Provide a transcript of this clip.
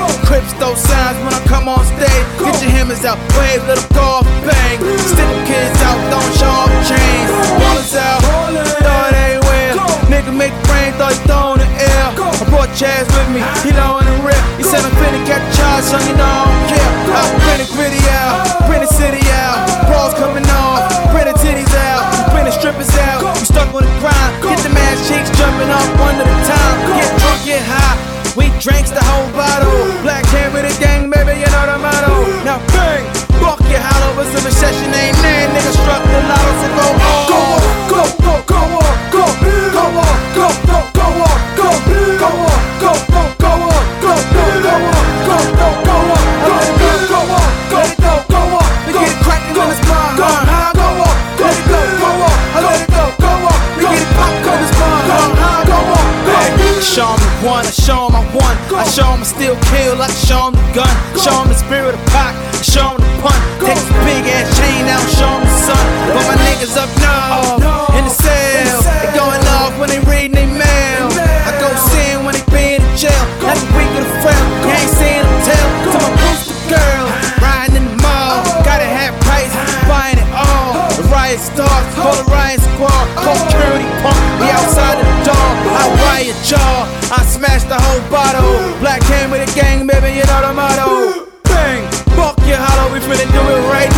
Crips throw signs when I come on stage. Get your hammers out, wave, let them go off, bang. Stick them kids out, don't show off chains. Ballers out, throw it everywhere. Nigga make rain, throw it in the air. I brought Chaz with me, he low in the rip. He said I'm finna catch a charge, son, you know I don't care. I print the gritty out, print the city out. Bras coming off, print the titties out, print the strippers out. You stuck on the grind, get the ass cheeks jumping off one at a time. Get drunk, get high, we drinks the whole bottle. Black hand with a gang, baby, you know the motto. Now bang, fuck your hollow, it's a recession, ain't man. Nigga struck the lotto, so go on. Go on, go, go, go on, go, go on, go, go, go on, go, go on, go, go, go on, go, go, go on, go, go, go on, let it go, go on, let it go, go on. We get it crackin' on this bar, go on, go on, let it go, go on, let it go, go on. We get it poppin' on this bar, go on, go on. I show 'em the one, I show 'em I won. I show 'em I still kill, like I show 'em the gun. Show 'em the spirit of Pac, I show 'em the pun. Take this big ass chain out, show 'em the sun. But my niggas up north, in the cell, they going off when they readin' they mail. I go sin when they be in the jail, like a week of the frail. You ain't seeing them tell, to my booster girl. Riding in the mall, gotta have price, buying it all. The riot starts, call the riot squad, call security pump, we outside of the door. I riot jaw, I smash the whole bottle. Black hand with a gang, baby, you know the motto. Bang, fuck your hollow, we finna do it right